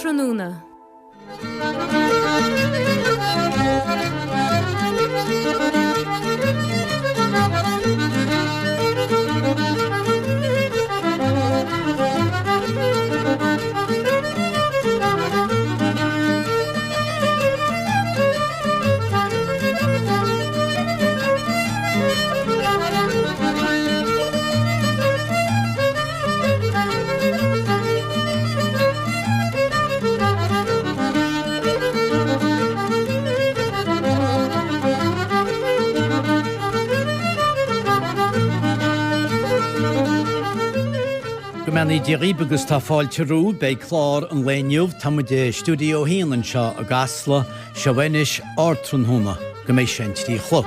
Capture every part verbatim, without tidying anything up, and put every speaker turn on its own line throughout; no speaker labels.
Tráthnúna.
Many Diri agus tá fáilte rú bei chlár an léniuh tá de stúdio híanan seo a gasla sehanis Tráthnúna go méid sin tí chlub.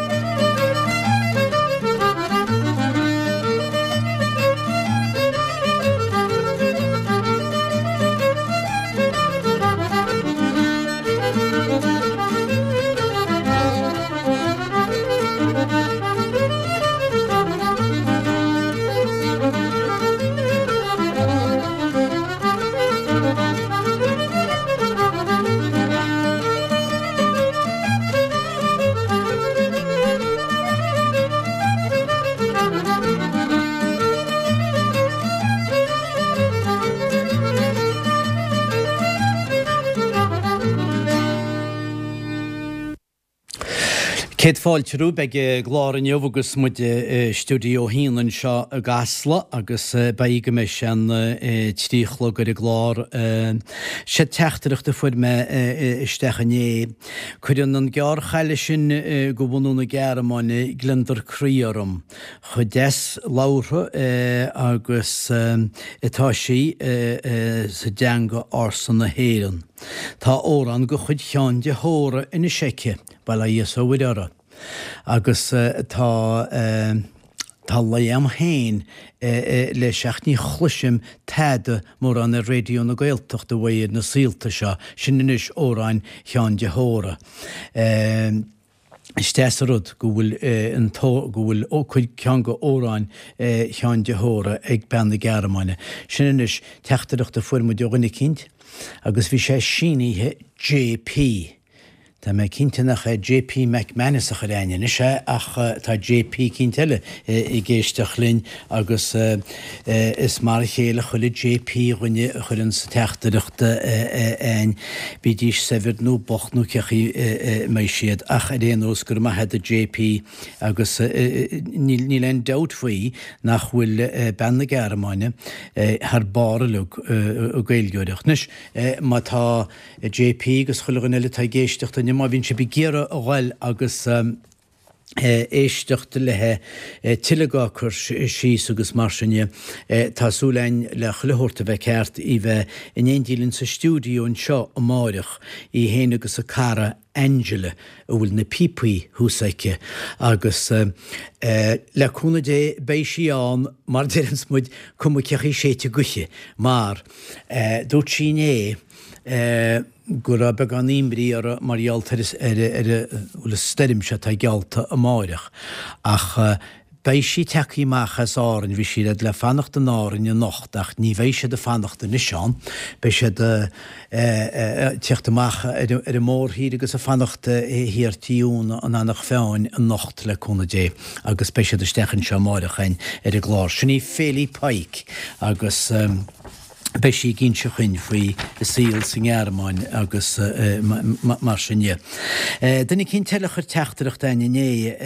Céad fáilte rú beag glár an agus mu stúdio híanan seo a gasla agus baige me sin tríchla gur a glár sé teachtarachta fuid me istechanné chuidir an gear chaile sin go bhúna gearamáine glindar críarm chu des lára agus itá sí sa deanga arsan na héan. Tá órán go chuid cheán de hóra ina seice bail a dhéas ó bhuideara. Agus tá tá léam hain le seachní chluisim teada mór an na réidió na Gaeltacht do bhaid na síalta seo sin inis óráin cheán de hóra. Stesarud go bhfuil an tó go bhfuil ó chuid cean go óráin cheán de hóra ag ben na gearmáine. Sin inis teachtarachta fuair mo deoganna cinnt agus bhí sé siníthe J P. Tá mé cinnte nach J P McManus a choréine is sé ach tá J P cinnteile i ggéisteach linn agus is mar chéile chuile J P rinne chuann sa teachtarachta ein bí dís sefir nó bochnú cechaí mé siad ach a réanós gur ma head a J P agus ní len dat faoi nach bhfuil ben na gearmáine haar barlug ó gailgeoireach. Nis má tá J P agus chuilegan eile tá géisteachta má bhín se begéire a gháil agus éisteachta lethe tiilegáchar síos agus mar sinne tásúlainn le chluthúirta bheith ceart i bheith in éondílann sa stúdiún seo a máireach i héana agus a cara Angela a bhfuil na pipaí húsaice agus leúna dé béisi an mar déan muid cum cechaí séte guche mar dúirt sin é gur a beag an imrí ar marghealtar bhfuil steirm se tá gealta a máireach ach béisi techaí machchas áran bhí siad le fannacht an áran in nocht ach ní bhéh sé de fannacht in seán be sé de teachtamach ar a mór hí agus a fannacht hiartíún an annach féin an nocht le chuna dé agus be sé de stechan se máirechain ar a glár. Sinní Félí Pike agus Bei sí ginn se chuin faoi síl sin gearmáin agus mar sinne. Denna cinn teile chur teachtarach daine né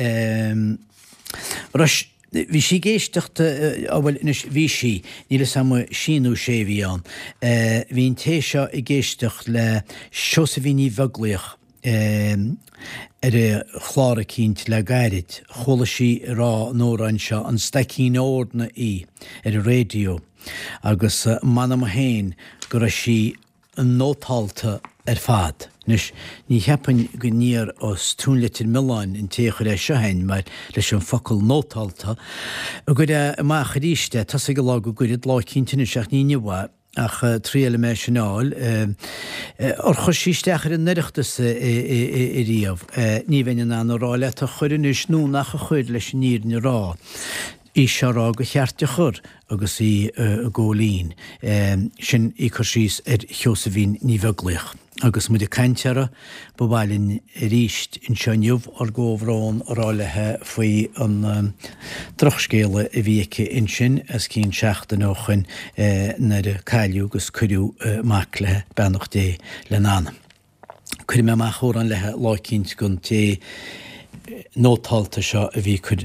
hí sí géisteachta bhfuil bhí sí níle sam sinú sé bhí an. Bhín téiseo i géisteach le seo sa bhí ní bheglaoch ar a chlára cinnt le gairid chola sí rá nórain seo an stacín órdna í ar a rédió agus manam héin gur sí an nótáilta ar fad. Nus ní heapan go níor os túnlitir milláin in téochar é sehain mar leis an focail nótáilta a go má charíiste tá go lá go gurid lá cinntainna seach níinehha ach tríile mé sinál or chusíisteachar an neireachtas i riamh ní bhaine an ráile a chuirinnis nó nach a chuir leis níir na rá. í será go cheartte chur agus í ggólín sin í chu síos ar cheosahín ní bheglaich. Agus mu de cainteara bhhailinn ríist in seanniuh ar ggóhrán rálathe faoi an drochscéile a bhíice in sin as cín seachta nóchan nar a caiiliú agus curiú maclathe benach dé le nána. Cuir me mar chóran lethe láicínt gon té nótáilta seo a bhí chur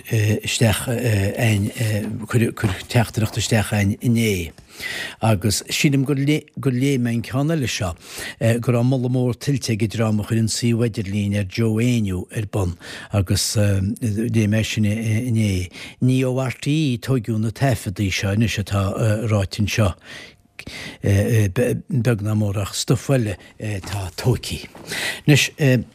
teachtarachta steach ein iné. Agus sínim gur léimein ceanna le seo gur an molla mór tiltte go drama chur an sí weidirlín ar Joéniu ar bon agus léime sin iné. Ní óhhartaí tógiú na tefadaí seo na se tá ráitin seo. Begna mórach stofhfuile tá tócií. Nus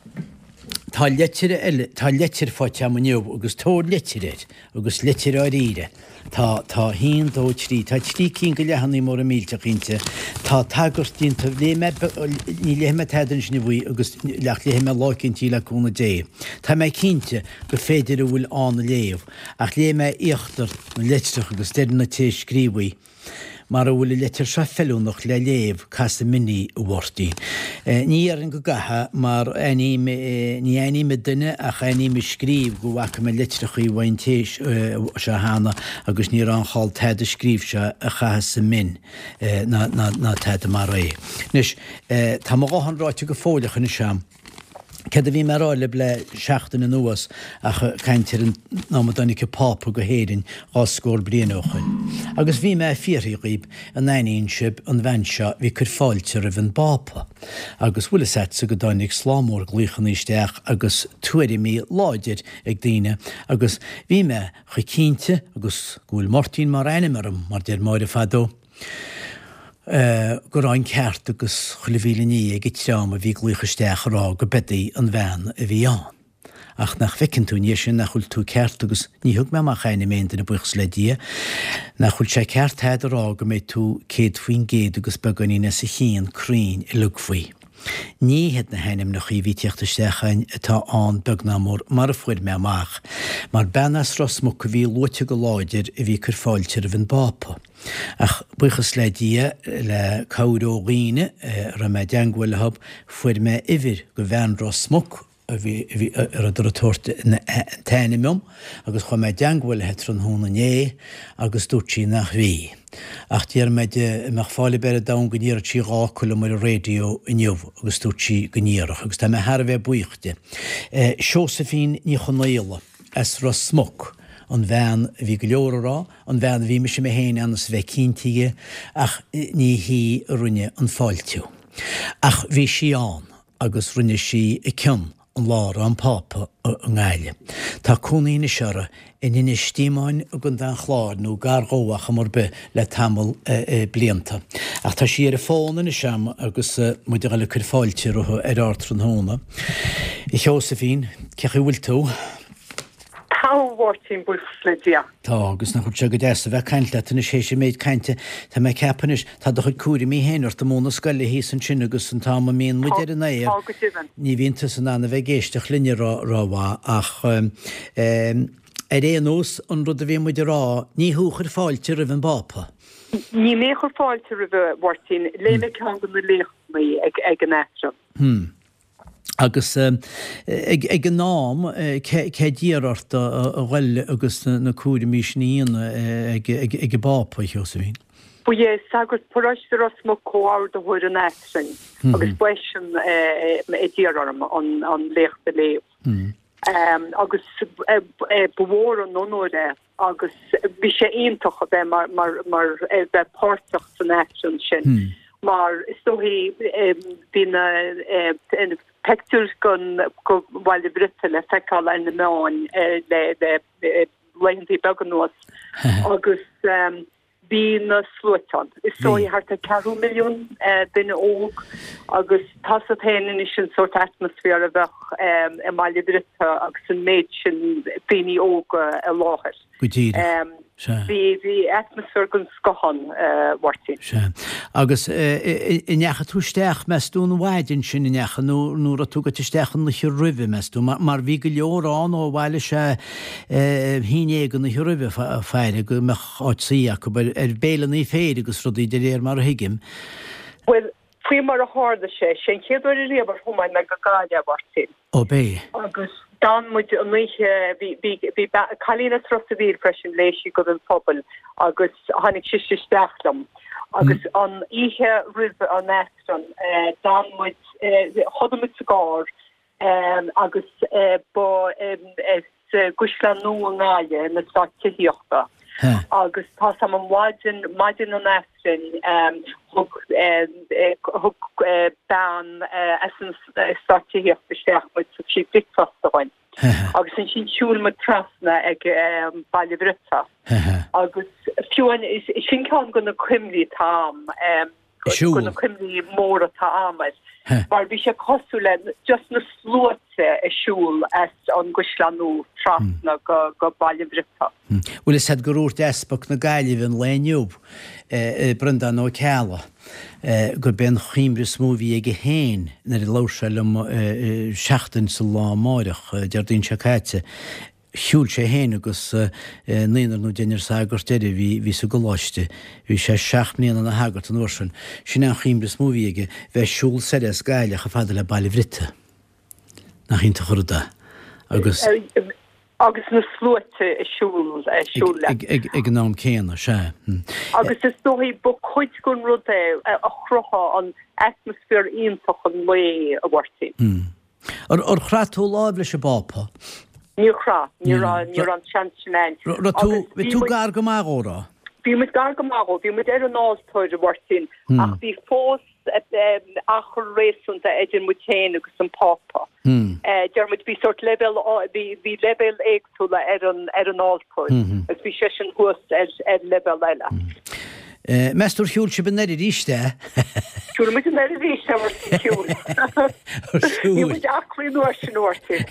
tá letir eile tá letir fáte amniuh agus tóir letir agus letir á ríre. Tá tá hín dó trí tá trí cín go lehannaí mór a mílte chinte tá tagartín tá léime ní léime teidir sin bhí agus leach léime lácintí leúna dé. Tá mé cínte go féidir a bhfuil anna léomh ach léime íochttar na leitreach agus deirna té scríbhaí. Mar a bhfuil letir se fellúnach le léomh casa miní bhhartaí. Ní ar an go gatha mar ní aine duine ach aine scríb go bhacha me litrechaí bhain tééis se hána agus ní an cháil tead a scríb se a chatha sa min ná tead mar ré. Nus tá má gáhan ráite go fólacha na seam. Cad a bhí marráile le seachtain an nuas a caiintear an námadánice pápa go héirin á scór blianóchain. Agus bhí me fíorthaí riomh an naíonn sib an bhain seo bhí chur fáilte a bhín pápa. Agus bhfuil set sa go dáinnig slámór glúchan isteach agus tuairí mí láidir ag daine agus bhí me chu cínte agus gúil Martin mar ainimearm mar déir máire fadó. Uh, gur an ceart agus chulahíle ní ag team a bhí glúchaisteach rá go bedaí an bhean a bhí an. Ach nach fecinn tú níos sin nach chuil tú ceart agus ní thug me mar chaine ménta na buchs le dia, nach chuil sé ceart head rá go méid tú céad faoin géad agus beganína sa chéan crín i lug faoi. Ní het na henim nach í bhí teachtastechain atá an begnamór mar a fuir me amach, mar benas rasmú go bhí lóte go láidir a bhí chur fáilte a bhín bápa. Ach buchas le dia le cauróghine ra me deanghfuil hab fuir me ivir go bhean rasmú a bhí ar a dúirte na tainimiom agus chu me deanghfuil het an húna né agus dúirtí nach bhí. Ach tíar meid meach fáile beir da gníar tí rácula mar a rédio inniuh agus dúirtí gníarach agus tá me har bheith buíochte. Seosafín ní chonéile as rasmú an bhean bhí go leorrá, an bhean bhí me sem mé héine annas bheith cíntiige ach ní hí runne an fáiltiú. Ach bhí si an agus runne si i ceann an lár an pápa an gáile. Tá cúnaína seara in ina stímáin a gon den chláir nó gargóach a mar be le tamil blianta. Ach tá si ar a fána na seam agus muide le chur fáilte ar átar an hóna. I Seosafín, cecha bhfuil tú?
Táhhairtín buchas le dia.
Tá agus nach chuir go déasa bheith caiinte na sé sé méid caiinte tá mé ceapanis tá do chuid cuaí mí héanaar do móna scoile hí an sin agus an táma míon muidir an éir. Ní bhínta san anna bheith géisteach linne ráhá ach a réanús an rud a bhí muidir rá ní thuchar fáilte a bhín bápa.
Ní mé chur fáilte a bheith bhhairtín léime ceann go na léochmaí ag an étra.
Hmm. Agus ag an nám cé díarart a bhfuil agus na cuaí mís níon ag bápa Seosafín.
Bu é sagart poráiste rasmú cóir do chuir an étrin agus buisian i ddíararm an léachta léomh. Agus bhór an nóóide agus bhí sé iontocha bheith mar bheith páirteach san étrin sin. Mar istóhí bhína pictúr gon go bhil brite le feicáil in na meáin le leintí beganúas agus bí na slúán. Is sóí hart a ceú milliún duine óg agus tas a héanaan is sin sort atmosfér a bheith i maiile brite agus an méid sin bíní óg a láthir. Bhí bhí atmosfér gon scohan wartín.
Agus i necha túisteach meas dún bhaidin sin necha nó a tú go teisteachan na rih meú, mar bhí go leorrán ó bhile se híégan na rih feire go me áitsaíach go ar bélan í féir agus rudí de réir mar hiigim.
Well, fui mar a háda sé, sé chéadú i rébar thumáid me go gáide wartín.
Ó bé.
Agus Dan moet vi Kalina trosavír fresin leiisi go an pobl agus hannig si stachlam agus an ihe rive an nestan dan moet hodmut segar agus bo guslan no an gaie na startiochta agus tá sam an wajin majin an nestin hog hog ban essens startiocht besteach met si ditfastein. agus an sin siúl me trasna ag bailbrita agus fiúin is sin can gona cuimlí tám gona cuimlí mór atá amid mar bhí sé cosú le just na slóte i siúl as an guslanú trasna go go bailbrita.
Bhfuil is head goúirt espach na gaiilehn léniuúb brundan ó ceala. Go ben chiimre smóví ige héin na i láselum seachtain sa lá máireach deardín seáite. Siúl sé héin agus níar nó déanaar sa agurtéidir hí sa goláiste, hí sé seach mlíana na hagart an orsin. Sin an chiimre smóví ige bheith siúl sedes gaiileach a fada le bailbrite. Nach chinta chuda. Agus
agus na slóte i siúl siúle.
Ag gnám céanna se.
Agus is dóhí bo chuid gon rudé a chrocha an atmosfér ionfach an lé a bhhartí.
Ar chratú láimhle se bápa?
Ní chrá, ní an seansin.
Bhí tú gar go mágóra?
Bhí mit gar go mágó, bhí mit ar an áiltóid a bhhartín, ach bhí fós achar réúnta idir mutéin agus an pápa. Dermid bhí sort level bhí level éagsúla ar an áiltóid, agus bhí sé sin thuas ar level eile.
Meistúr siúl se ben neidir ríiste?
Siúl mit neidir ríiste mar siúl. Ní muid achlí nuair sin orti.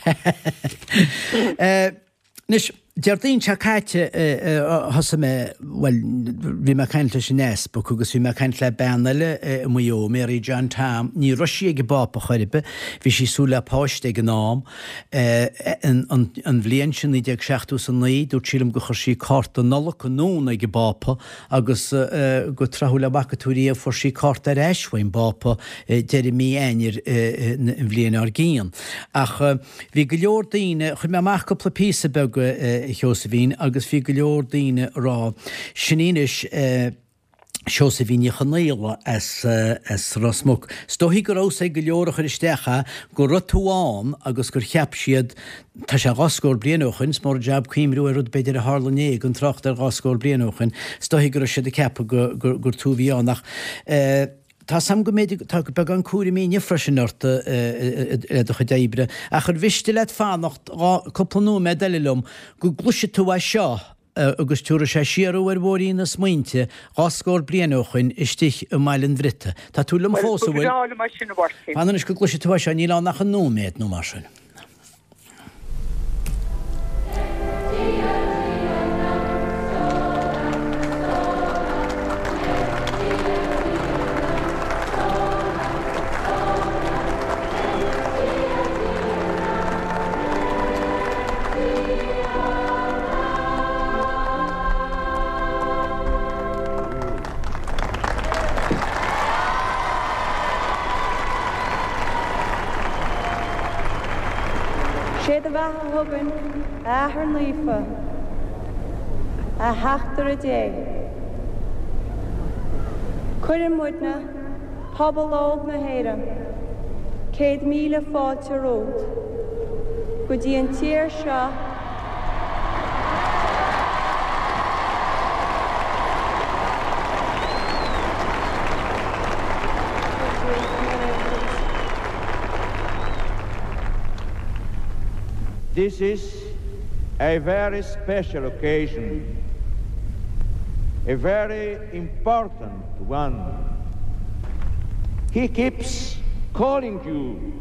Nis, deardín seáite thosa me, well, bhí me caintle sin nesbach agus bhí me caint le beanile muo Mary John Tam, ní roisi ag bápa choiribe, bhí sí súla páiste ag nám, an bhléon sin í deag seachtú san naí, dúirt sílam go chur sí carta nola go nún ag bápa, agus go trahúla bacatúí a for sí carta ar eishain bápa deir mí einir an bhléon ar gían. Ach bhí go leor daoine, chuir me amach go písa beg Josephine agus fi go leor daoine rá siníis Josephine chanéile as as rasmuk. Stohí go rás go leorach ar istecha go rotúán agus gur cheap siad tá sé gascóir blianúchan, mar jab cuimrú ar rud beidir a hálané gon tracht ar gascóir blianúchan, stohí gur siad a cepa gur túhíánach. Tá sam go méidir tá go beag an cuaí míine freisinarta a chu déibre, a chur bhiste le fánacht copplanú me deilelum go gluise tú a seo agus túra sé siarú ar bhórí na smaointe gascóir blianúchan istich a mailin bhrite. Tá túlam fósa bhfuil. Anan is go gluise tú a seo ní lá nach an nóméid nó mar sin.
Hubbin a her lífa a heachtar a dé. Cuireann muidna pobl óg na héire, céad míle fáilte ród, go dtí an tír seo
This is a very special occasion, a very important one. He keeps calling you.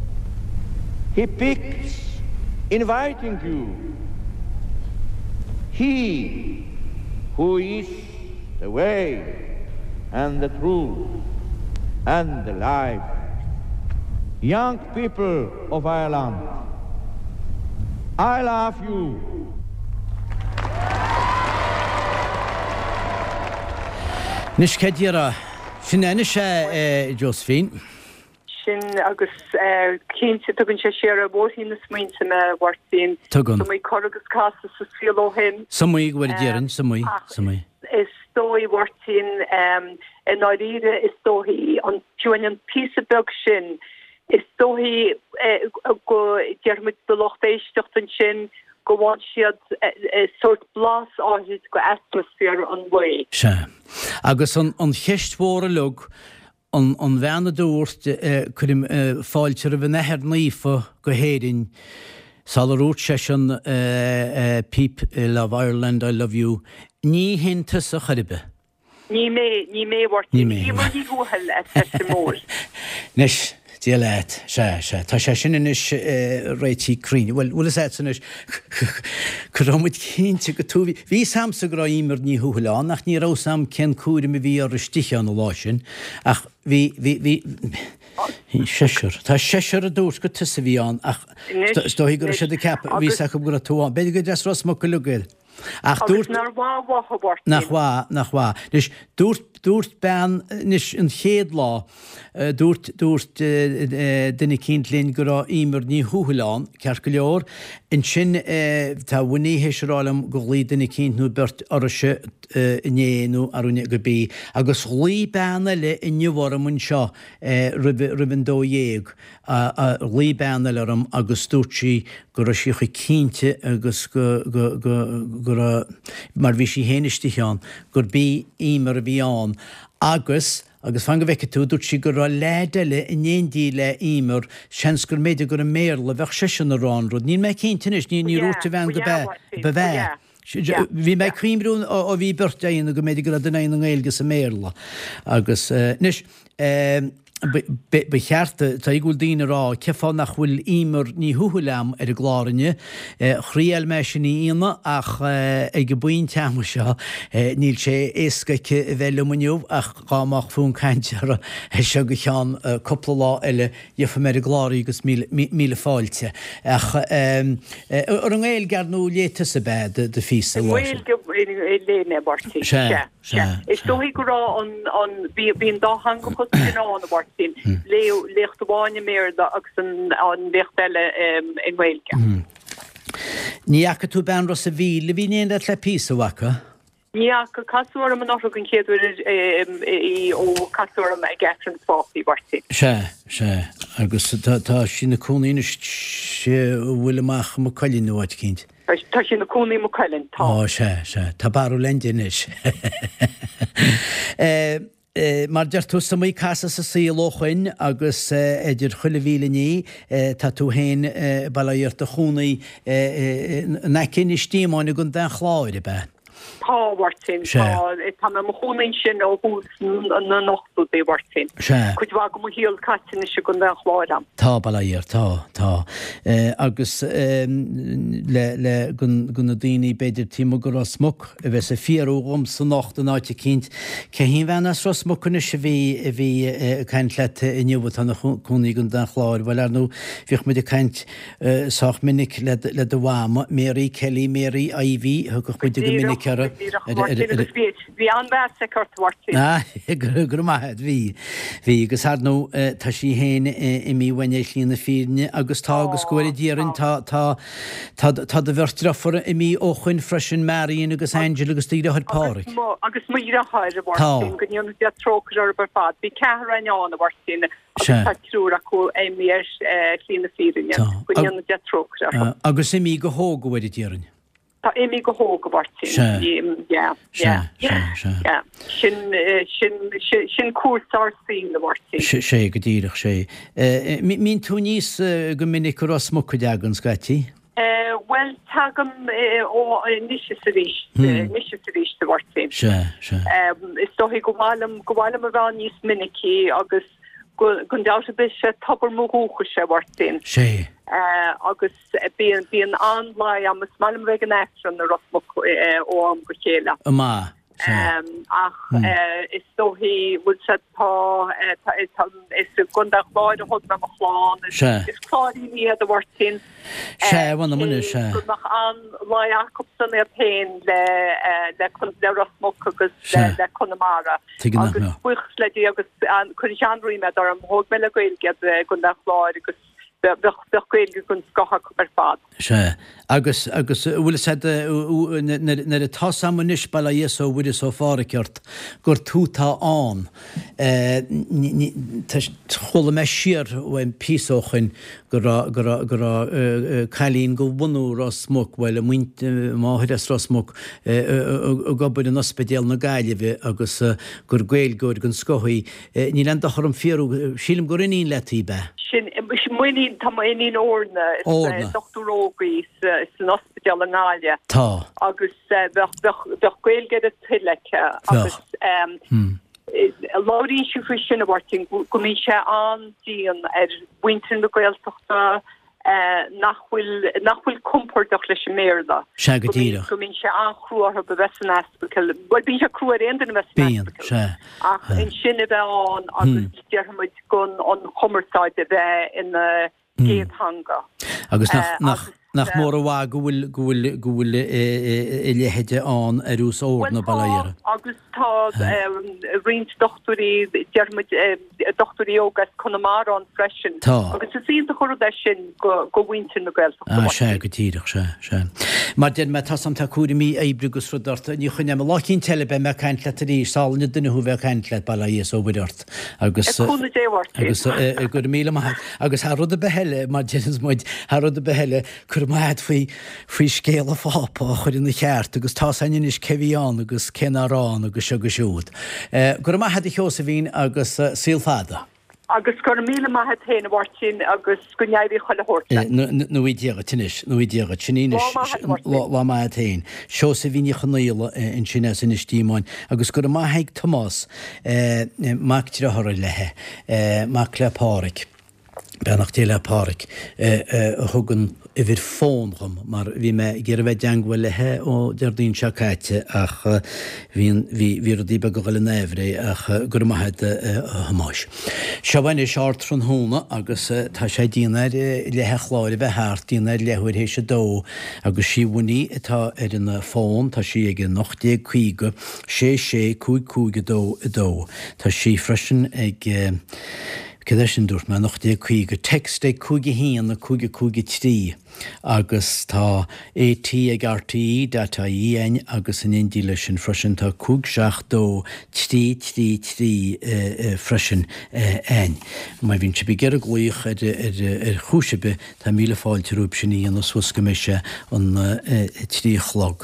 He keeps inviting you. He who is the way and the truth and the life. Young people of Ireland, I love you.
Nis Kedira, sin enis Josephine.
Sin agus cínte tugann sé séar a bhórthaí na smaointe na bhhartaín.
Tugann.
So mé choragus casa sa síol ó hin.
Samui gwir dieran, samui, samui.
Is dói bhhartaín in áiríre is dói an tuain an písa beg sin. Is dói go dearmid do locht éistecht an sin go bhain siad sort blas áhid go atmosfér an bhaid.
Se. Agus an cheisthmhór a lug an bheanna dúirt chuim fáilte a bh nethir naofa go héirin Salarút sé sin Peep Love Ireland, I love you. Ní hintas a charibe.
Ní mé, ní mé bhhartaín. Ní mar ní gúhal a festa mór.
Nis, dia leat, se, se. Tá sé sin inis réití críne. Well, well is et sin is cyrramwyd cynti go túfi. Fi samsa gra imer ní húhla, nach ní rá sam cen cúri mi fi ar ystich an o lásin. Ach, fi, fi, fi... Sesir. Tá sesir a dúrs go tusa bhí an. Ach, stohi gur sé de cap, bhí sach gur a túan. Beidir go des ros mo go lugil. Ach, dúrt...
Nach wá wá bhhartaín.
Nach wá, nach wá. Nis, dúrt, dúrt ben, nis yn chéad lá, dúrt, dúrt dynnu cynt lyn gyda imer ní húhulán, cear go leor, yn sin tá wyni heisralam go lí dynnu cynt nhw bert ar ysio neu ar wyni gybi. Agus lí ben le yn nywaram yn sio rybyn do ieg. Lí ben le ram agus dúrt si gyda si chi cynti agus gyda mar vi si henistich an, gur bí imer bí an. Agus, agus fanga vecca tú, dúrt si gur a leidele in éndí le imer, sjens gur meide gur a méirle, vech sesin a ránrúd. Nín me cíntinis, nín ní rúte vein go bevé. Vi me crímrún a vi byrtein a gur meide gur a dynain ang eilgus a méirle. Agus, nis, Bechearte, tá igúil dína rá, cefa nach bhfuil imer ní húhulam ar a glárinne, chríal me sin ní ína ach ag go buin teama seo, níl sé éascaice bheile maniuh ach gámach fún caintear seo go chean coppla lá eile dhefa mar a glári agus míle fáilte. Ach, ar an éil garnú léta sa bed de físa láise.
Léne bhartaín. Se, se. Is dói go rá an bhíon dá hang go chus sin an bhartaín. Leo lecht bháine mér agus an lechtile in Gaeilge.
Ní acha tú ben ros a bhí, le bhí néon le písa wacha?
Ní acha casúir am nach an chéadúir í ó casúir am gceann fáí bhartaín. Se, se. Agus tá sin na cúnaíine sé bhfuil amach mo coilín nuaid cinnt. Tá sin na cúnaí mo coilín, tá.
Ó, se, se. Tá barú lendinis. Mar dear tú sa mí casa sa síolóchain agus idir chuile bhíle ní tá tú hain balaíart a chúnaí na cin istíáinna gon den chláir be.
Tá bhartaín, tá me mo chúnaín sin ó hús na nachtú bé bhartaín. Cuid bhá go mo híal catain is gon den chláir.
Tá balaíart, tá, tá. Agus le gunna daoine beidir tímo gur a smog a bheits a fiarúgum sa nacht an áite cinnt. Ce hín bhenas ros smogna se bhí bhí caint lete i nniubat an cúnaí gon den chláir, bhil ar nó bhíoch mu de caint sách minic le do bháma, Mary Kelly, Mary Ivy, thugoch mu de go minic ar
Bhí an bheith sa carthairtaín.
Ah, gur maithid, bhí. Bhí, agus ar nó tá sí héin i mí bhaine lína fíne, agus tá agus goir díaran tá de bhirtrafar i mí óchuin freisin Marion agus Angel agus tíre chuid páric.
Agus mu ire háir a bhartaín, go níon de trócar ar bar fad. Bhí cehar an a bhartaín, agus tá trúr acu é míir lína fíne, go níon de trócar.
Agus i mí go hóga bhfuir díaran.
Tá imi go hóga bhartaín. Ja, ja, ja. Sin cuasár sín le bhartaín.
Sé go dtíireach sé. Mín tú níos go minic go ras mo chuideagan scatí?
Well, tagam ó níos a ríist, níos a ríist le bhartaín.
Se, se.
Is dói go bhhailm go bhhailm a bhá níos minicí agus gon dáta bis sé tabar mo húcha sé bhartaín.
Sé.
agus bíon bíon anlai am smalm vegan action na rosmo ó am go chéile.
Má.
Um, ach mm. uh, is so he would set pa uh, is is gundach by the hot na chlán is clari ni the wortin
she one the money she
gundach an la Jacobson er pain le le kun le rosmok agus le Connemara agus buchsle agus an kun Jean-Louis me dar am hog mele goil get gundach lá agus bechgéil gon scocha ar fad.
Se agus agus bhfuil sé na a tá sammunis bail a dhéo bhuiidir ó fáraceart gur tútá an chola me siar bhain písóchain gur gur cailín go bhunú rasmach bhfuil a muint máthir rasmach gobud an ospedéal na gaiileh agus gur gailgóir gon scochaí ní le chum fiú sílim gur iníon letí be.
Muoine tá iníon orna doctorógaí is an ospedéal an gáile.
Tá.
Agus bheith gailgead a tuilecha agus láirí siú fri sin a bhhairting go mí sé an díon ar bhaintear na gailteachta nachhfuil nachhfuil compórtach leis méarda.
Se go dtíra.
Go mín sé anchruútha be bheits an espicail. Bhil bín sé cruúir aon den bheits an espicail. Ach in sinna bheith an agus dearmuid gon an chomartáid a bheith in géadthanga.
Agus nach nach mór a bhá gohfuil gohfuil gohfuil i leheide an ar ús órna baléire.
Agus tá rint doctorí dearmuid doctorí ógas Connemara an freisin.
Tá.
Agus is síon a chorda sin go bhaintear na gailteachta.
Ah, se go tíireach se se. Mar den me tasam tá cuaí mí ébrigus rudarta ní chuine me lácín tele be me caiint le tarí sáilna duine hu bheith caiint le baléis ó bidart. Agus agus gur míle agus há rud a beheile mar James muid há rud a beheile chur maid faoi faoi scéal a fápa chuir in na cheart agus tá sainin is cehián agus cenarrán agus agus siúd. Gur ma had i cheosa bhín agus sílfada.
Agus gur míle maithe téna bhhairtin agus gonneidí chuile hórta.
nó i ddíagad tinis, nó i ddíagad tinínis lá maithe tain. Seo sa bhíine chanéile in sinna sin istímáin, agus gur maithaigh Tomás mac tíre thora lethe, mac le páric. Benach téile páric thugann i bhír fóncham, mar bhí me gur bheith deanghfuil lethe ó deardín seacaite ach bhí a díbe go bhfuil néhré ach gur maithe hamáis. Se bhaine seart tron húna agus tá sé díanaar lethe chláir bheith háart díanaar lehuiir hééis se dó agus síhhaí atá ar an fón tá si ag nachdé chuige sé sé cúig cúige dó i dó. Tá si freisin ag Céir sin dúirt me nach dé chuige text é cúige híon na cúige cúige trí agus tá é tí ag R T I data íon agus in indíile sin freisin tá cúg seach dó trí trí trí freisin ein. Mai bhín si begear a gluoich ar chúisebe tá míle fáilteúb sin íon na suasca meise an tríchlog.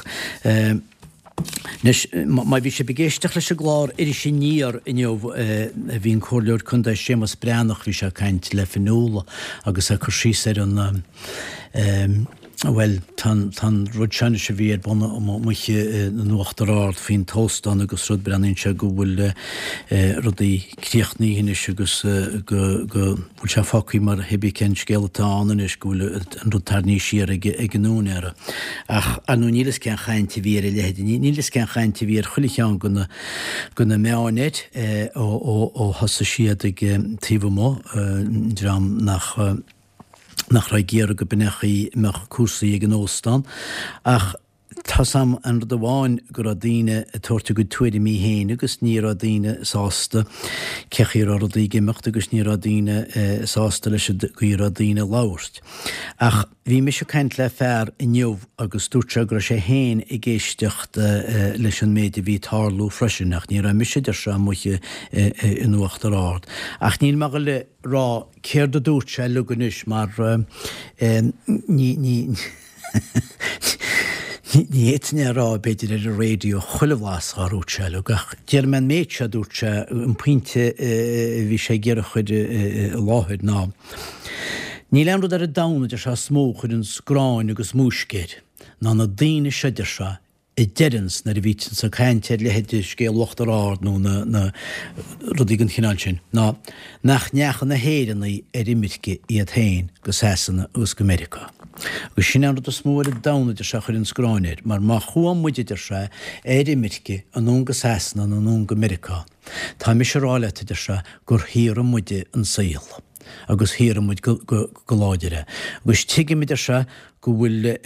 Mai bhí sé begéisteach leis a glár idir sin níor inneomh bhín choirleir chunda sémas breannach bhí se caint le fanúla agus a chu síos ar an well tan tan rudseanne se bhíad buna muiche na nuachtarrád fin tóstan agus rud breann se go bhfuil rudaí críochnaí hinne agus go bhfuil se facaí mar hebí cén scéalatáin is go bhfuil an rudtarníí siar ag gnúnéire. Ach anú nílas cén chainte bhíar i lehéidir nílas cén chainte bhíar chulicheán gona gona meáid ó thosa siad ag tíomh dram nach nach ra géar go benechaí meach cuasaí ag an óstan ach tá sam an rud amháin gur a dtíine tuairte go tuairí mí héin agus ní a dtíine sásta cechiir a rudaí gimecht agus ní a dtíine sásta leis go a dtíine láirt. Ach bhí me se ceint le fearr i neomh agus dúirte gur sé héin i ggéistecht leis an méide bhí tharlú freisinach ní ra miisiidir se muiche in nuachtarrád. Ach níl me go le rá céir do dúirt se luganis mar ní ní Ní éitne rá beidir ar a réidió chuilehás áút se le gach. Dear man méid se dúirt se an puinte bhí sé ggéire chuid láthid ná. Ní lemrad ar a damnaidir se smó chud an scráin agus múscéid ná na daine seidir se i derins na a bhí sa chaintead le heidir scéalhacht ar áard nó na rudaígan chinál sin. ná nach neachan na héireanna ar imiirce iad hain go seasanna ús go America. Agus sin an rud a smór a dana de se chuir an scráinir, mar má chuam muidir se ar imiirce an nún go seasanna an nún go America. Tá mi se ráilete de se gur hir an muide an saoil. agus hir an muid go láideire. Agus tuige mi se go bhfuil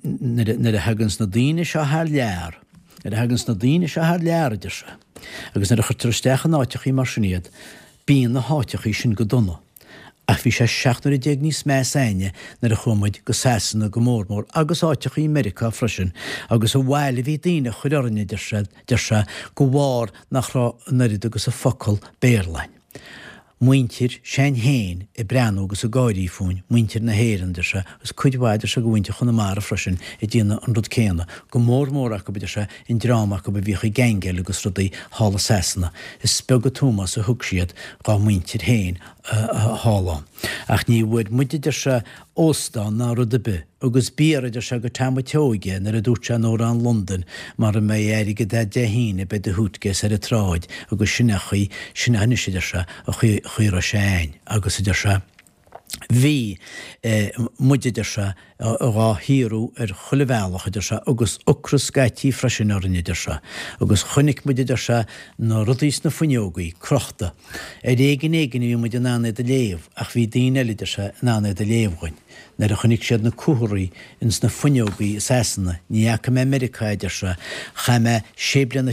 na a hagans na daine se haar lear. Na a hagans na daine se haar lear idir se. Agus na a chutarsteach an áiteach í mar sinnéad, bíon na háiteach í sin go donna. A bhí sé seaachnar i déag níos meas aine na a chumaid go seasanna go mórmór agus áiteach í America freisin, agus a bhhaile bhí daine chuidirne de se go bhár nach rá narid agus a focail béirlein. Muintir sé héin i breanú agus a gáirí fún, muintir na héan de se, gus chuidhhaidir se go bhainte chuna mar freisin i dtíana an rud céanna, go mór mórach go beidir se in dráach go bhíocha gengel agus rudaí hála sesanna. Is spe go túmas a thug siad gá muintir héin hála. Ach ní bhfuid muidir se óstán ná rud a be, agus bíaridir se go táma teóige nar a dúte an óra an London mar a mé éige de de híine be de hútges ar a tráid agus sinna chuí sinna hanisiidir se a chuir a séin agus idir se. Bhí muidir se rá híú ar chulahheach idir se agus ocras gaití freisin aridir se, agus chunig muidir se nó rudís na funeogaí crochta. É régan égan bhí muidir nána a léomh ach bhí daine idir se nána a léomhhain. Nar a chunig siad na cuathaí ins na funeogaí seasanna, níach me America idir se, chaime sébleanna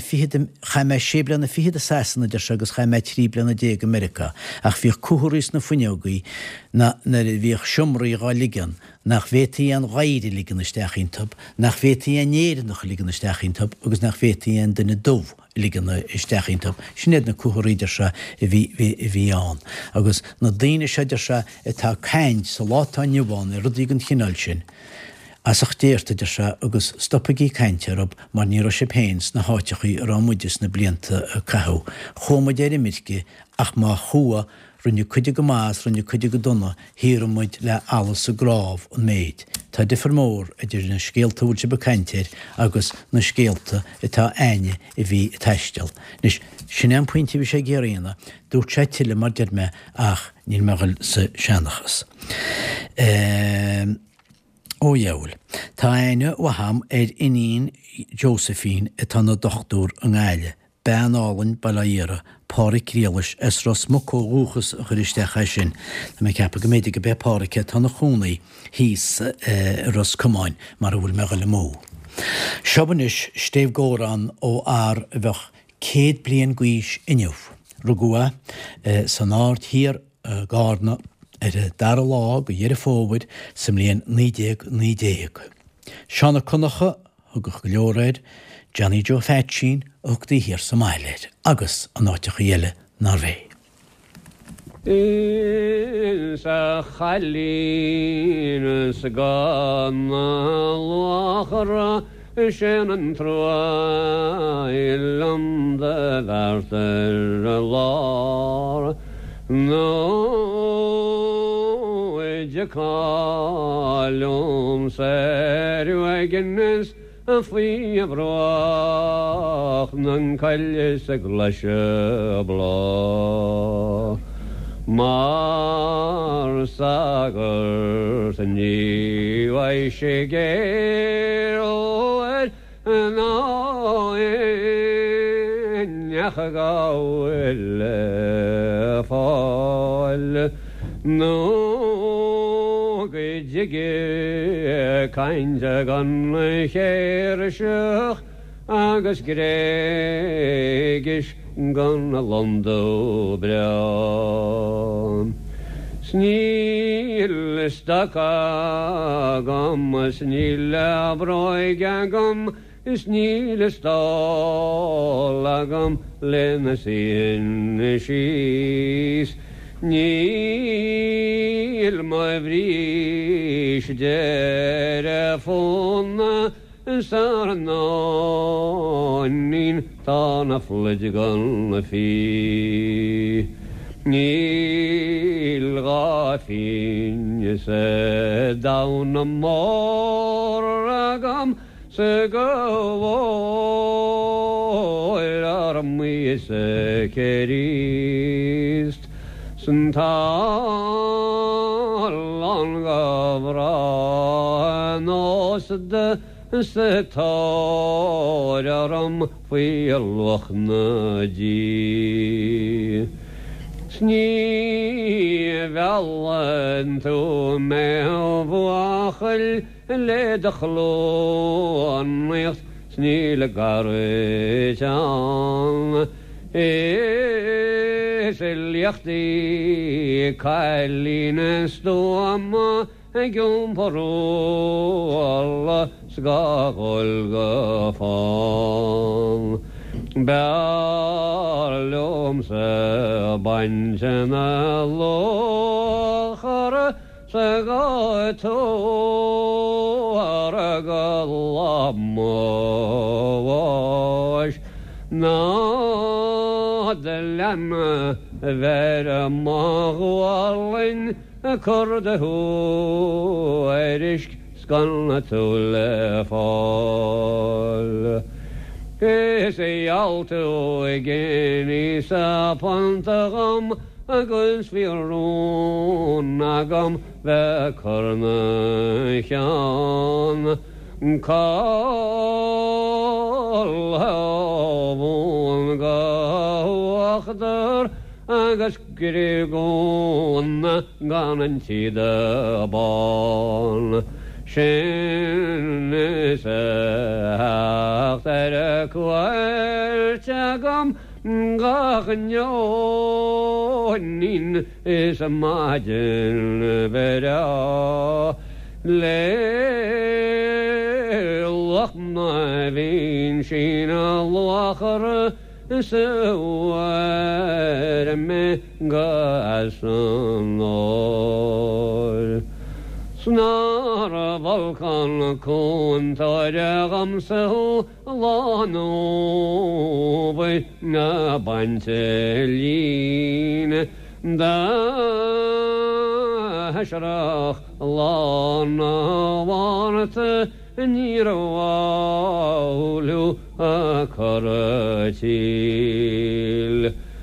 fiad a seasanna idir se agus chaime tríbleanna déag America, ach bhíoh cuathaís na funeogaí na bhíoh siomraí gá ligan, nach bhétaí an ghaire ligan isteach iontab, nach bhétaí an éireannach ligan isteach iontab, agus nach bhétaí an duine dómh ligan isteach iontab. Sinnéad na cuathaíidir se i bhí an. Agus na daine seidir se atá caint sa látá nniuháin i rudaígan chinál sin. Asach déirtaidir se agus stoppaí cainte rob mar ní sé péins na háitechaí ar an muidir na blianta cathú. Chomad ar imiirce ach má chua runne chuide go más runne chuide go donna hir muid le alles a gráb an méid. Tá differ mór idir na scéaltaúil se becainteir agus na scéalta atá aine i bhí teistil. Nis sin an pointí bhí sé géiríanana, dúirt sé tiile mar deir me ach níl megal sa seanachas. Ó dheall. Tá aine waham ar inín Josephine atá na dochtúr an gáile. Beanálainn bailíire páric rialis is ros mocó rúchas a chuiristeach sin. Na mé ceappa go méidir go be párice tá na chúnaí híos ros cumáin mar a bhfuil megal le mó. Seobanis stéh górán ó ár a bheith céad blian guis inniuh. Rugua san áirt hir gárna ar a dar lá go dhéar fóbhaid sam líon nídéag nídéag. Seanna cunacha agus go leoréid Johnny Joe Fatchin ochtaí hir sa maileid agus an áiteach dhéile nar bhé.
Is a chalín sa gana láchara sin an trua i landa d'artar a lár no idir cáilum séirú aginnis a fí a bhrách nan caile sa gleise blá. Mar sagar sa níhhaid sé géir óid an áin necha gáil le fáil nó go dige cainte gan chéir seach agus gréigis gan a Londó brean. Sníl stacha gam, sníl abróig agam, sníl stál agam lena sin sís. Níl mai bhrís dere fóna sarnáin tána fluid gan a fí. Níl gá fin sa dána mór agam Segoir armis kerist Santalan gavra nos de Setaram filwachnaji Sni vallentu mevachel ledachlon Sni legarechan Es eliachti kailines doama Gjum parola skagol gafan Berlum se banjena lochar Segato aragallamosh Nadelana vera magwalin Kordehu Erishk Skanatulefal Kese alto Genisa Pantagam Agus Virun Nagam Vekarnachan Kal Havun Gawakhdar Agus Grigon Gananchida Bon Shin Chagam Gagnonin is a margin vera Le Lochmavin Shina Lochar Sewar me gasanor Snara Volkan kun taragam sehu lano Vai na bantelin Da hashrach lana warta Nirwaulu akaratil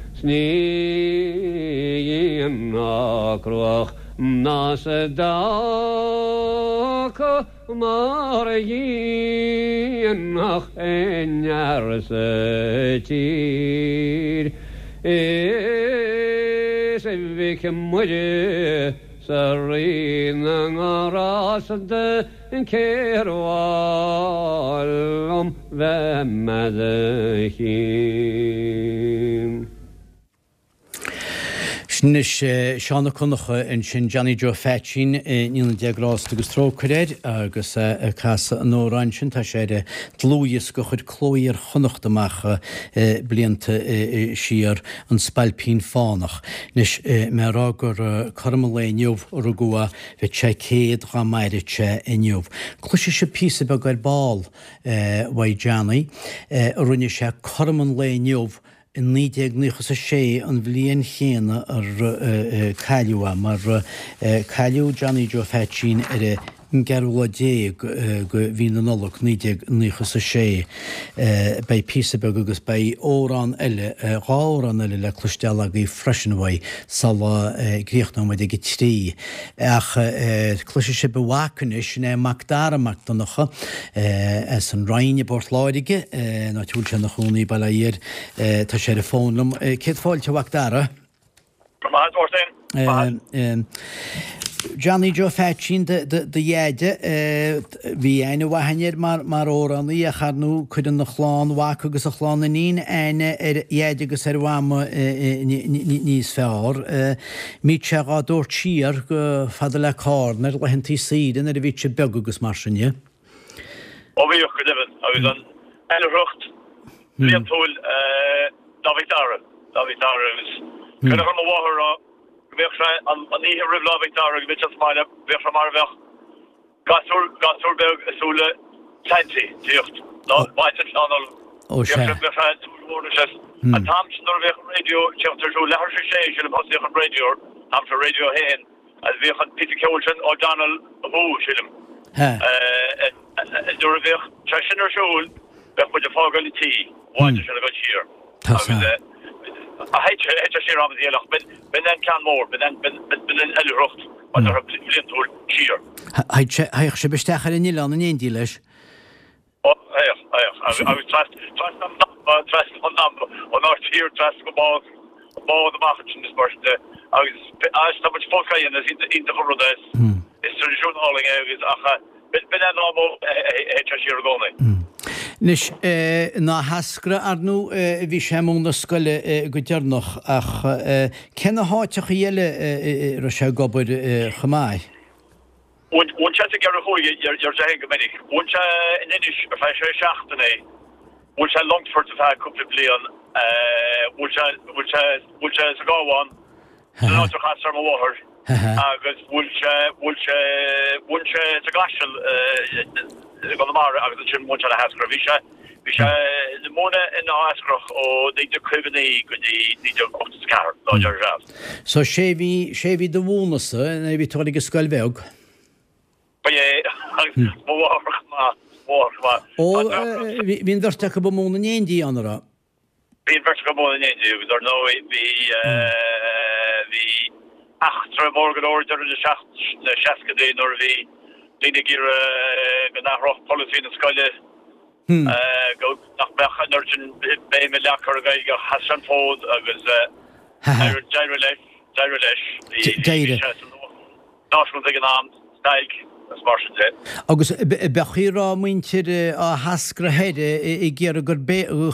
Sniyin akruach Nasedaka maryin ach enyarsetir Esevik muje Sarina ngarasde kervalum vemmadehim
Nis seánna chunacha in sin Johnny Joe Fetchin níl deagrás agus trócaréir agus cas an óráin sin tá sé dlúias go chud chlóíar chunachtamach blianta siar an spalpín fánach. Nis me rágur carmaléniuh rugua bheit sé céad ga maiirite inniuh. Cluise se písa be gur ball wai Johnny a rinne sé carmaléniuh in nídeag níchas a sé an bhblionn chéana ar caiiliúa mar caiiliú Johnny Joe Fetchin ar Garúla dé go bhí na nolog nídeag níchas a sé bei písabeg agus bei órán eile gárán eile le clúisteach í freisinmhaid sala gríochtnáid ag trí ach clúise sé bhhacanis sin é macdáramach donnacha as an rainne bortláidige na túil se nach chuúnaí bailíir tá sé a fónlam céad fáilte bhachtdára? Johnny Joe Fetchin de dhéide bhí aine bhainir mar óránaí a charnú chuidir na chláán bhaca agus a chláán na nín aine ar dhéide agus ar bhama níos fearr. Míid se gá dúir tíar go fada le cárnar le hentí sídan ar a bhí se beag agus mar sinne.
Ó bhí go dibin agus an eile rucht líon túil David Dara David Dara agus chuidir an bháthrá Vech an an ihe rivlavik dar mit meine vech mar vech gasur gasurberg sole twenty ticht no weiter channel
oh
a tamsen vech radio chapter so leher sé pas radio am for radio hen as vi had Peter Colton or Donald Who film door bh treisinar siúil be chu de fágáil tí bháinte se go tír. A heit sé am dhéach ben en can mór ben en eilerucht an er blintúr tír.
Haich se bestechar in Ilan an éondí leis?
an tír tre go bá bá a machchin is barste agus sta fócain is in de chodes is tradiisiúnháling agus acha ben en am heit sé gona.
Nis ná hascra arnú bhí sé múna scoile go dearnach ach cena háiteach dhéile ra sé gobar chamáid.
Bhain se gar chuige ar de go minic. Bhain se in inis ar fe sé seachtainna, bhain se Longford a bheit cúpla blian, bhain se sa gáháin, ná chasar má bhthir, agus bhain se sa glaisiil go mar agus sin mu a hascra bhí se bhí se na móna in hascroch ó d de cuihannaí go ní car láidir ra.
So sé bhí sé bhí do bhúnasa na bhí tuaigh scoil bheag?
Ba é
ó hín bhirrteach go móna éondí anra.
Bhín bhirrte go móna éondí agus ar nó bhí bhí achtra morgan order na seaca dé nor bhí Línig ir gan nachroch policy na scoile go nach bechan urgin bé me lechar a gaige hasan fód agus deire leis deire leis
Deire
National gan am staig as mar dé.
Agus bechírá muintir a hascra heide i ggéar gur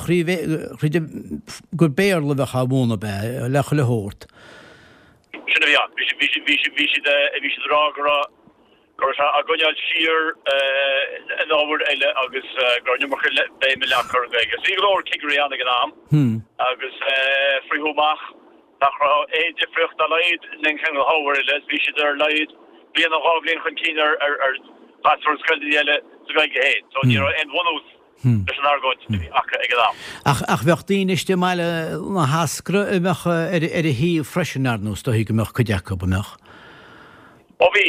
gur béarla bheitcha bhna be lecha le hót.
Sinna bhíán, bhí si rágra a gonneal sir an ábhar eile agus gráinneach bé me lechar a gaige. Sí go kigurí anna gan am agus friúmach nach é difricht a leid len ken háhar eile bhí si ar leid blian a háblin chun cíar ar ar pascoile sa gaige héin. So ní en bhús leis an argóid ag am.
Ach ach bheochttaí iste meile na hascra meach ar a híí freisinarnús do hí go meach chuideach go meach.
O vi,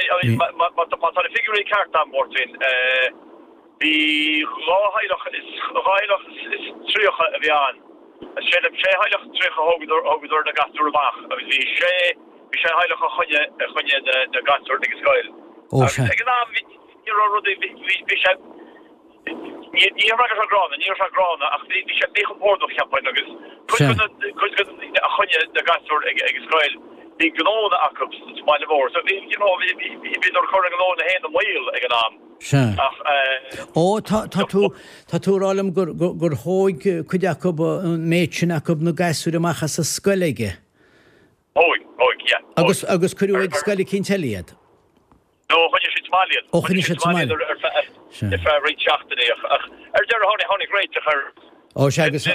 ma figurí kart an Martin. Vi láhailech is láhailech is tríocha a bhíán. sé sé hailech tríocha hogador hogador na gasúach, agus vi sé vi sé hailech a chunne a chunne de gasúr agus scoil.
O sé.
Ní rudi vi sé ní ra a grana, ní a grana, ach vi sé bé bordch cheappain agus. Ku a chunne de gasúr agus scoil. Die genone akkups meine woord. So you know we we we door choring alone hen de wheel ag an am.
Sure. Ach oh ta ta tu ta tu allem gur gur hoig kujakob meitsin akob no gasúr machas a skolige.
Oi, oi, ja.
Agus agus kuru ag skolig kinteliad.
No, chunne sit maliad.
O chunne sit maliad.
If I reach out today. Er der honey honey great to her.
Oh, shagus.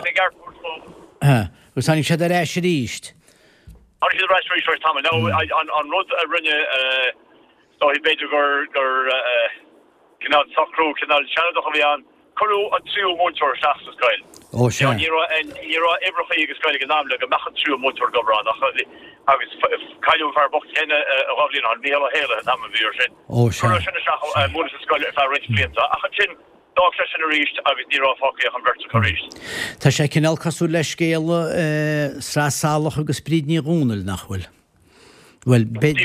Ha, was han sé der éis ríist.
On the restaurant first time. No, I on on road a rinne uh so he better gur gur uh canal socro canal channel do havian kuru a two motor shafts scoil.
Oh sure.
You know and you know everything is going to get like a machan two motor go around. I was kind of far book in a rovlin on Mila Hela nam version.
Oh sure.
Uh motor scoil if I reach plane. I chin dog session reached I was near off hockey on vertical reached.
Tá sé cinál casú leis céile srásálaach agus príd ní rúnal nachhfuil. Well,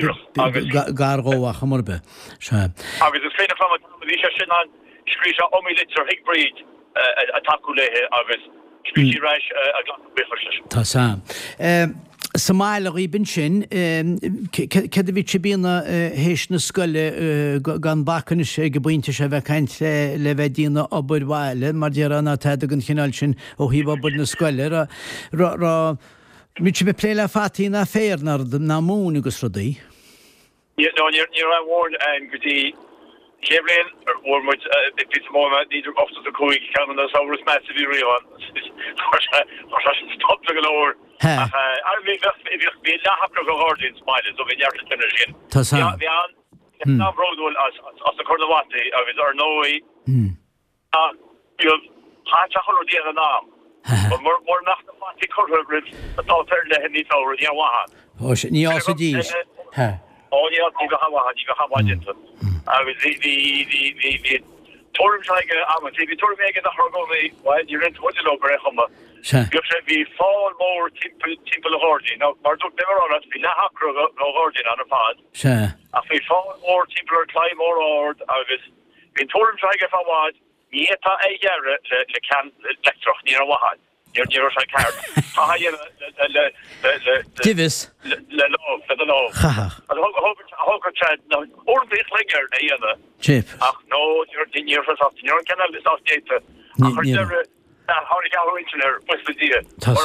gargóach a morbe.
Agus is féine fam bhí sé sin an scrí se omí litir higbríd a tapú léthe agus scrí reis a glasbéchar.
Tá sam. Samáile íbin sin, cad a bhí sé bíanna hééis na scoile gan bacan sé go buinte sé bheith caint le bheith dína obair bhile, mar dear anna tead an chinál sin ó híomh obair na scoile. Rá mit sé be pléile fatí na fér nar na mún agus rudaí?
Ní ra bhórn an gotí chéblin ar bhórmuid bit móna níidir ofta a chuig cean na saoras massively rián. Stop le go
Ha.
I mean, if we have to go hard in smile, so we have to finish in.
Tasam.
Yeah, yeah. Now, Broadwell, as as the Cornwati, I was there no way.
Hmm.
Ah, you have to hold the other now. But more more not the party corporate, but all turn the heavy tower, you know what?
Oh, shit, ní also dís. Ha.
Oh, yeah, you go have one, you go have one into. I was the the the the Torm Tiger am T V Torm Mega the Hargoli while you're in Hotel Oberhama. You should be fall more typical typical Hordy. Now Martok never on us be la hakro no Hordy on a pod.
Sure.
If we fall more typical climb more ord of this in Torm Tiger for what Yeta a year le can lecture near a wahad. You're near a card. Ah, yeah, the the the
Divis.
The law, the law.
Ha ha.
I hope I hope Chad no or the linger the
Chip.
Ach no, you're in your first after you're canal is off data. How do you how engineer what's the deal?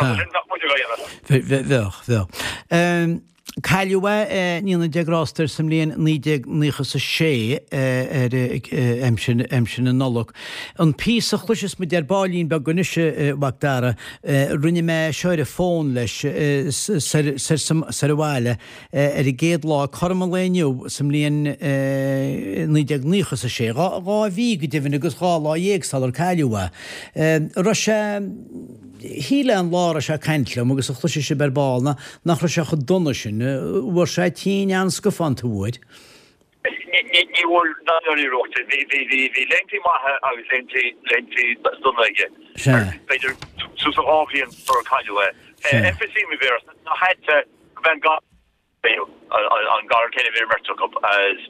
Ve ve ve. Um Cailwa nína deagráster sem líon níide níchas a sé ar emsin emsin an nolog. An pís a chluisis mu dear bálín be gunise wagdara rinne me seir a fón leis ser bhile ar i géad lá carmaléniu sem líon níide níchas a sé. Rá bhí go dtíhann agus rá lá dhéag sal ar cailwa. Ra sé híle an lára se caintla agus a chluise sé berbálna nach ra se chu donna sin war sé tíine an scofanta bhid.
Ní bhfuil náí rochta hí lentí maithe agus lentí lentí stunnaige. Beidir súsa ábhíonn for caiile. Empathy mi bhéras na heite ben gá an gar cenne bhé mertup as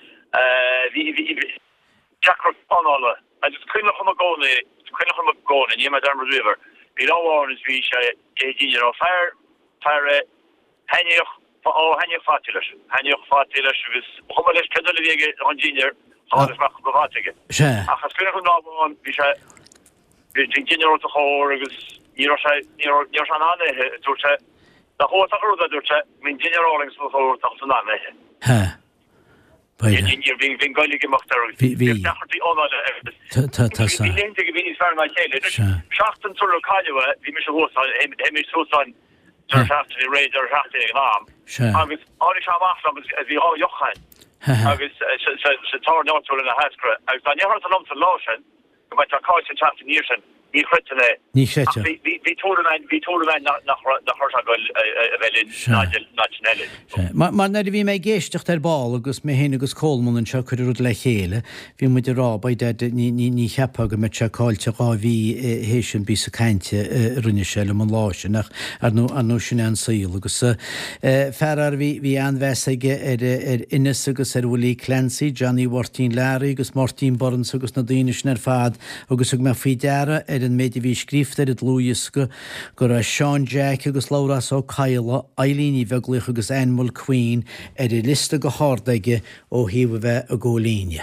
Jack anála agus cuine chum a gcóna cuine chum a gcóna ní dermar river. Bhí áháin is bhí sé édíine á fear fear heneoch ó heneoch fátiles. Heneoch fátiles vis chum leis cedal bhíige an díinear hálas meach go bhátige. Achas cuine chun áháin bhí sé bhí díinear ó a chóir agus níor sé níor an anathe dúirte na hóta urda dúirte mín díinear álings go chóir ach san anathe.
Ha.
You're being being going to get mocked out. You're definitely on that.
Ta ta sa.
We need to give these very much help. Shafton to Localia, the Mister Hosan, Emmy Susan, to Shafton, the Raider, Shafton, Lam. I was all the time after as the all Johan. I was so torn out in the Haskra. I was on your heart along to Lotion, but I called to Shafton Yearson. Ní chrétene. Ní chréte. Bhí tórain bhí tórain nach nach thortagil a bhelin nationalid.
Mar na bhí mé géisteach ar ball agus mé héana agus cóilmún an seo chuir rud le chéile, bhí mu de rábaid ní ní cheappa go me se cáilte gá bhí hééis sin bí sa cainte rinne se le man láise nach ar nó an nó sin an saoil agus fearar bhí bhí anhesaige ar inas agus ar bhfuilí Clancy, Johnny Wartín Larry agus Martin Burns agus na daine sin ar fad agus ag me fao deara ar an méidir bhí scríftar at Lúisca gur a Sean Jack agus Lauras ó Caila Eileen bheaglaich agus Animal Queen ar i lista go hádaige ó híomh bheith a ggólíne.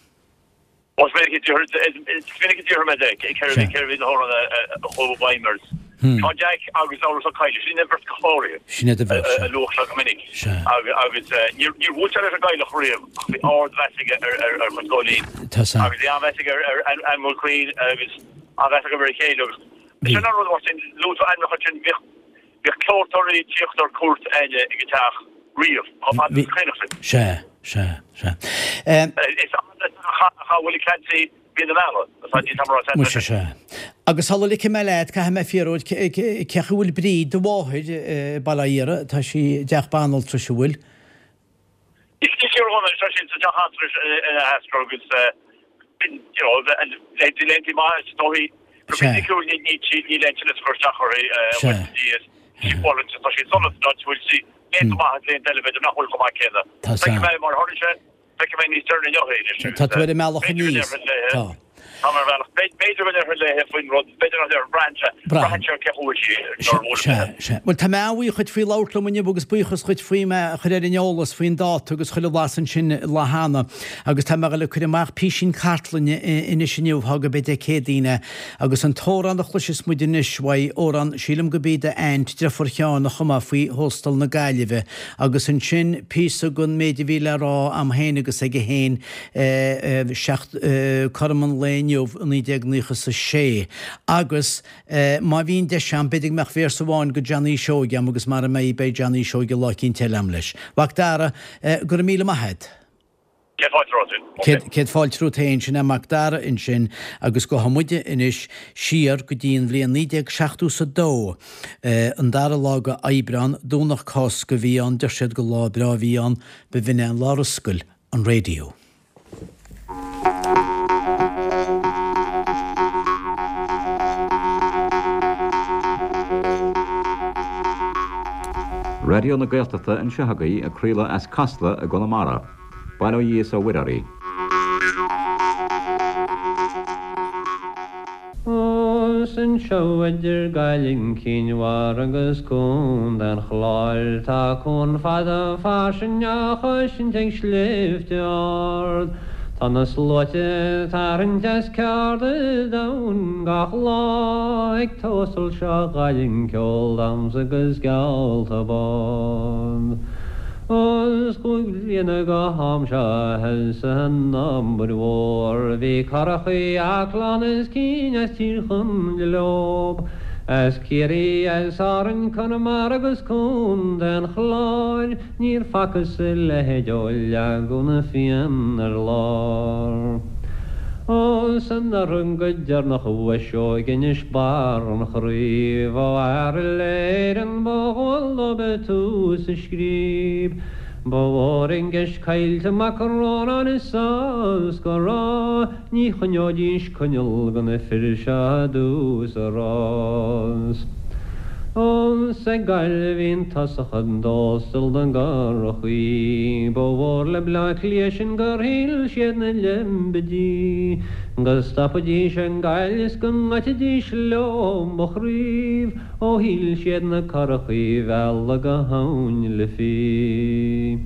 Os mé get you it's finnig get you me de Kerry Kerry the horror a whole Weimers. Sean Jack agus Lauras ó Caila she never chlóri.
She never
a loch like minute. Agus you you would tell a guy like real the odd vestige er er was going in. Agus the vestige er Animal Queen agus a bheit go very chéile. Is not really watching loads of animal watching big big clótóí tíochttar cuat aine i gteach riamh á an chéine.
Se, se, se.
Is how will you can't see being the mellow.
Mu se. Agus hall lice me leid ca me firóid cechúil bríd do bháid balaíire tá sí deach banal tro se bhfuil.
Is your one sin sa deach hastrogus you know, and the lengthy miles story. Particularly need to need engines for Shahari, uh, she wanted to she son of Dutch will see in the market in television, not hold for my kid. Thank you very much, Horishan. Thank you, many turning your head.
Tatu de Malachini. Well tá meí chuid fao lálamine agus buchas chuid faoime chuir inolalas faoin dá agus chuile lásan sin le hána agus tá me le chuir amach pí sin cartlainne ina sinniuh haga be cédaine agus an tóran nach chluis muidirnishaid ó an sílam go bíide aint de forcheán nach chumá faoi hóstal na gaiileh agus an sin pí gon méidir bhí le rá am héine agus ag héin carman léniuh ní deagníchas a sé agus má bhín de sean beidir meach fér sa bháin go Johnny Seoige agus mar mé be Johnny Seoige lácinn telam leis. Bhachtara gur míle maithe. Céad fáil trútaíonn sin amach dara in sin agus go hamuide inis siar go dtíon bblion nídeag seachtú sa dó an dara lága Aibreán dúnach cás go bhí an de siad go lá bra bhí an be bhine an lárascail an radio.
Radio na Gaeltachta in Sehagaí a críla as Casla a Gonamara. Baino Yis a Widari.
Sin seoidir gailing cínhar agus cún den chláil tá cún fada fasin necha sin te slifte ard. Tá na slóite tar an des cearda daun gach lá ag tóstal seo gailing ceol dams agus gealta bond. Os gwylien go hamsha hels an number war vi karachi aklan is keen as tirchum lob as kiri as aran kanamar agus kun den chlár nir fakus lehedol gun fian er lár. Os an arungad jarnach wisho genish bar an chríf o ar leir an bogol o betus skrib Boringish kailte macaron an isas gorá ní chonjodísh conjol gan e firsha dus a ras. Os e galvin tasach an dostel den garrochi Bovor le blak lieshin garhil shed na lembedi Gastapadish an gailis gan atadish lo mochriv O hil shed na karrochi vel ga haun le fi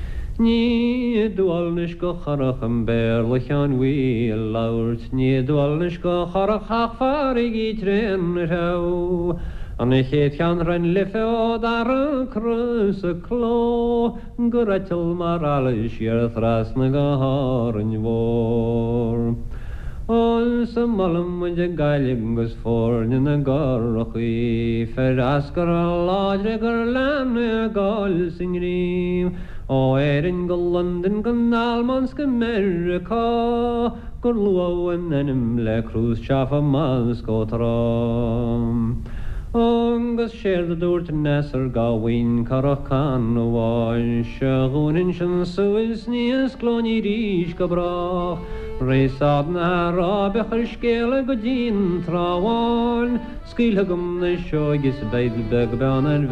Ní dwalnish go charach an berlich an wheel laurt Ní dwalnish go charach hach farig I tren rau An ich het kan ren liffe o dar a krus a klo Guratil mar alish yer thras na gahar an vor Os a malum with a gailing was forn in a garrochi Fer askar a lodre gar lam a gal singrim O erin go London gan Almansk America Gur luo en enim le cruz chafa Moscow tram Angus share the door to Nasser Gawain Karakan Wan Shagun in Shan Suis Nias Cloni Rish Cabra Resad Nara Becherskele Godin Trawan Skilhagum the Shogis Baby Begban and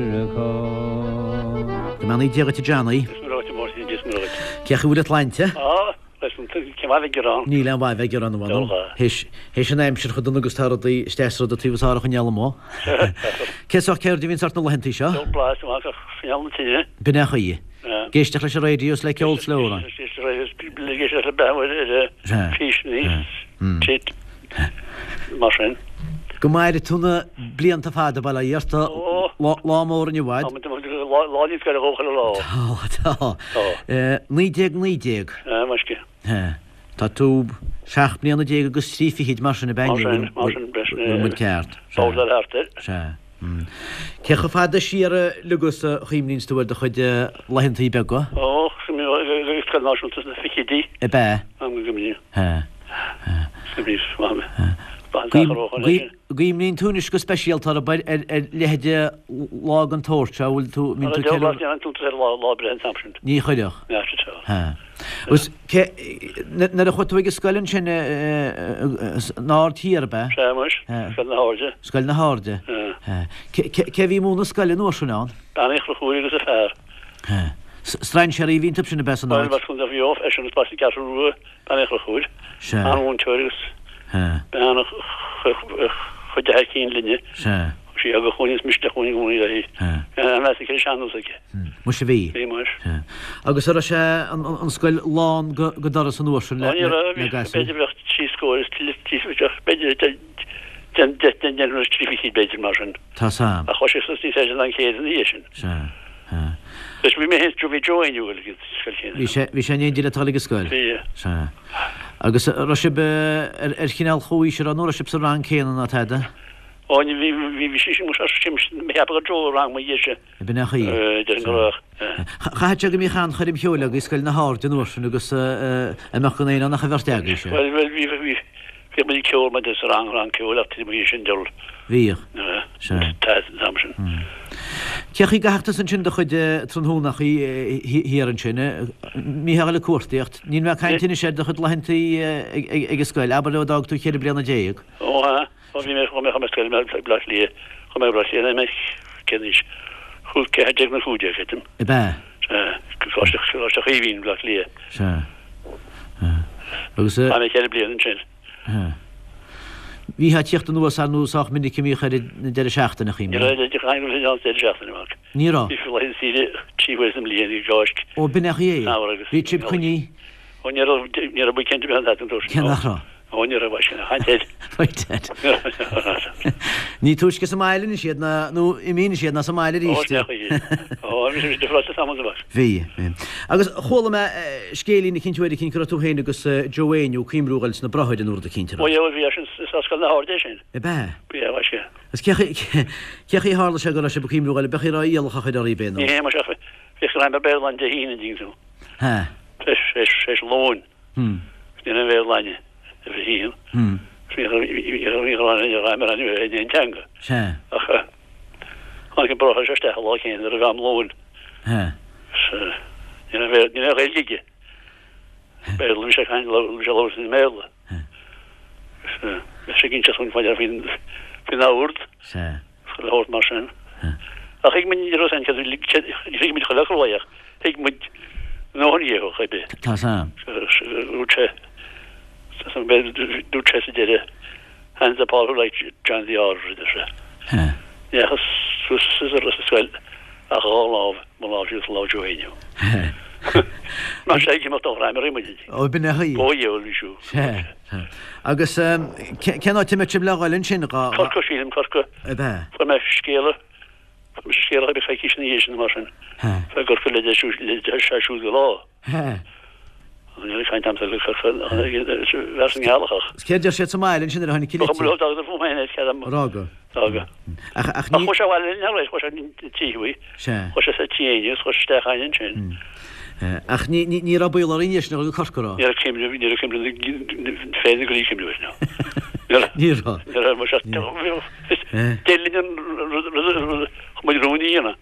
Verka.
The man idea to Johnny. Kech would Atlanta?
Ah, listen, Kevin Geron.
Neil and Vive Geron one. Hish Hish and I'm sure the Gustaro the Stessro that he was out on Yelamo. Kessok Kerdivin Sartal Hentisha.
No place, Yelmatina.
Benahi. Gestach radios like old slow.
Chit. Machine.
Gomaire tuna blianta fada bala yerta lá mór in wad.
Lání's got a go law.
Oh, tá. Eh, ní dig ní dig.
Eh, maske.
Eh. Tá tú seach bliana dig agus trífi hit mar na bang. Mit ceart.
So that after.
Se. Cecha fada siar lugus chimlíns tú de chuid lahintaí bega.
Oh, mi kan ná sunt na fikidi.
E be.
Am gumni.
Ha.
Sibis mame.
Gimlín túnis go specialtar a leheide lag an tóirte bhfuil tú mín tú ceile ní chuideach. Us na a chuú ige scoilinn sin ná tíar be? Scoil na háde. Ce bhí múna scoilin nuairisiúán?
Anich le chuúí agus a fear.
Strain sé í vín tip sin na bes an náid?
Bas chun a bhíoh é sin plastic gas ruúa anich le chuúd. Anún teirgus. Ben chuide ha cín linne sí a go chunis miste chunig múí ahí me sé seanúsaige.
Mu sé bhí?
Bhí mar.
Agus ar sé an scoil lán go daras an uair le gas.
Beidir bheocht sí scóir títeach beidir den den trífií beidir mar sin.
Tá sam.
A chuise tí sé an chéad an hé sin. Bes bhí mé hé tro bhí joinú
Bhí sé néidir le talige scoil. Agus roisib ar chinál choí sé an nóraisib sa rang céan na teide?
Ó ní bhí sí mu mé heb a dro rang mai dhéise.
Ben nach chi?
Den goach.
Chaid go mí chan choirim heola agus scoil na háir den nósin agus amach go éana nach a bharteagaí sé.
Well well bhí bhí bhí mé ceol me des rang rang ceol a tí mé sin dul.
Bhí.
Se. Tá samsin.
Ceach gaachtas an sin de chuid trúnach hí an sinne, mí he le cuairtaíocht, ní me caiintíine sé de chud lehantaí ag scoil, aber le dag tú chéad blianana déag.
Ó ha, bhí mé chu me scoil me blas lí, chu me blas lí me cenis Chul ceag na chúide chetim.
I be?
Gosach híhín blach lia.
Se. Agus
Anna chead blian an sin.
Bhí ha tíocht an nuas an núsach minic mí chuir na de seachtainna chiim.
Ní raid ag chaim an de seachtainna mag.
Ní rá?
Bhí fil síide tíhfuil am blian í gáist.
Ó binach é?
Ná agus.
Bhí trip chuní?
Ó ní a bu cinnte behan an dúr.
Cenach rá?
Ó ní a bhaisina. Haintead.
Haintead. Ní túisce sa mailin siad na, nó i mín siad na sa mailin ríiste.
Ó, mí de frosta sam bach.
Bhí. Agus chola me scélín na cinntuid cinn chu tú héine agus Joanne ó cíimrúgails na brathid an úr a cinnte.
Ó dhéhfuil bhí sin sascail na háde sin.
I be?
Bhí a bhaisce.
Is ceach í hála se go se cíimrúgail bechir a íalcha chuid arí béna.
Ní hé mar sefa. Fich rein ar Berlán de hína díú.
Ha.
Fes lón.
Hm.
Ní a Berlánne. If hín.
Hm.
Fí raimar an é teanga.
Se.
Ach, an brocha se steach lá chéin ar a bham lón.
Ha.
Ní a réige. Berlán se chain le se lós in méle. sé ginn chun fáidir fin fin áúrt le hort mar sin. Ach ik min ro an ri mit choleich ik moet nóío cha be.
Tá sam.
Úse dúse se déide han a Paul leit John the á se. Ja sul a á má láúhéinio. Má sé mat raimar ri.
Ó bin haí
óú.
Agus cená tiime le leáilinn sin rá
sílim corca fa me scéle scéle be fe kina mar sin fe gur le seú go lá fein tam healach.
Céidir sé máilinn sin hanig
fu
rága
tíhui chu sé tíine chu stechainin sin.
Ach ní ra buil ar inis go corcorá.
Ní féidir go líimú
Ní
Délinn rúníína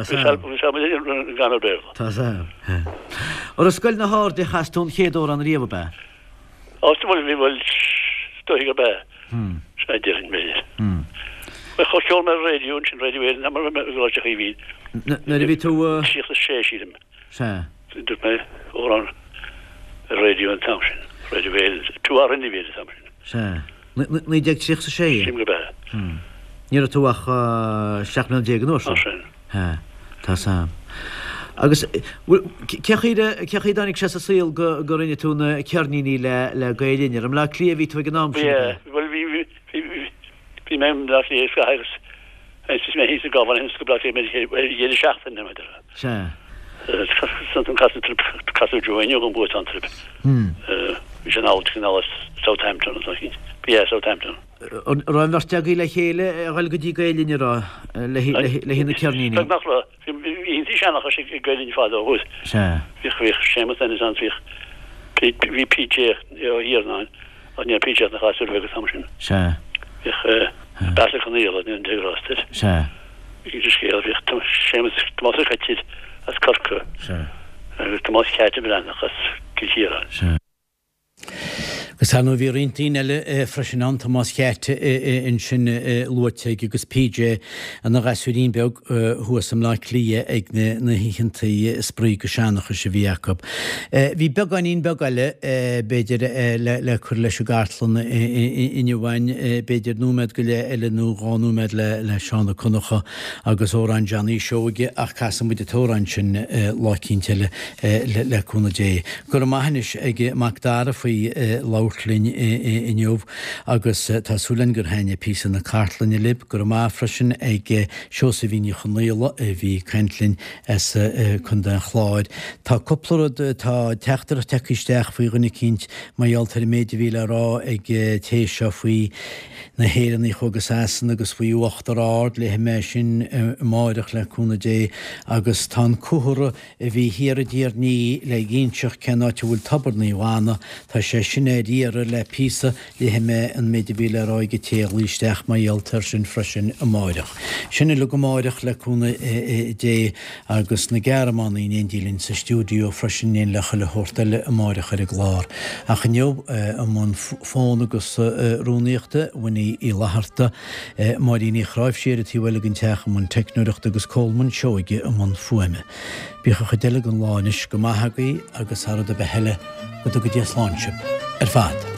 gan be.
Tá Or a scoil na há de chaún chéadú an riamh be.
Áhil bhí bhil stoige be sé deirn mé. cho ceol me réún sin réún na mar hí.
Na bhí tú
si sé sílim.
Se.
Du me ó an réú an tam sin. Réú tú á inní vé sam sin.
Se. Ní deag si sa sé?
Sim go be.
Ní a túach seach na déag nó
sin.
Tá sam. Agus cechaí danig sé a síl go rinne túna cearníí le le gaiidir am le clíomhí tú gná.
Bhí mé lí agus mé hí a gáhan go bla mé seachtain na
Se.
casú joinú an bú an trip. Bhí sé ná Southampton P Southampton.
Ráim bharteagaí le chéile bhil go dtí gailíine rá le hína cearníí.
Hí senach sé gailín fád hús.
Se.
Bhí sémas an an bhí hí P J híarnáin an P J na chaú vegus sam sin.
Se.
Bas chuíile an derástir.
Se.
Idir scéal bhí sémas chatíid as corca.
Se.
Tá ceite brenachchas gotíra.
Se. Gus han bhí rintíine le freisin Tomás cheite in sin luteig agus P J an na gasúín beg thuasam le lia ag na híchantaí sprí go seannacha se bhí Jacob. Bhí beganín begaile beidir le chur leis gartlan inhhain beidir númed go le eile nó gáúmed le le seánna chunacha agus órán Johnny seoige ach casam muide tóráin sin lácinnte leúna dé. Gur maihanis ag Macdara faoi lá linn inniuh agus tásúlan gur haine pí na cartlainine lib gur má freisin ag seosa bhíine chunéile a bhí Kentlin chun den chláid. Tá copplarad tá teachtar teicisteach faoi runna cinint maialtar méidir bhíle rá ag téisio faoi na héannaí chugus asan agus faoi uachtar ád le mé sin máireach leúna dé agus tá cuthra a bhí hiar a ddíar ní le ggéintseach cená bhfuil tabarnaí bhána tá sé sinnéí díar le písa le me an méidirhíle roiige té líisteach maialtar sin freisin a máireach. Sinna le go máireach leúna dé agus na Gearmán í éondílinn sa stúdio freisin éon lecha le hórtaile a máireach ar a glár. A channeob am man fáin agus rúnaíochta bhaine í látharta mar í ní chráibh siad a tíhfuil an teach man technúireacht agus cóilman seoige am man fuime. Bícha chudeile an láinis go maithagaí agus harad a beheile go do go dtí sláinse ar fad.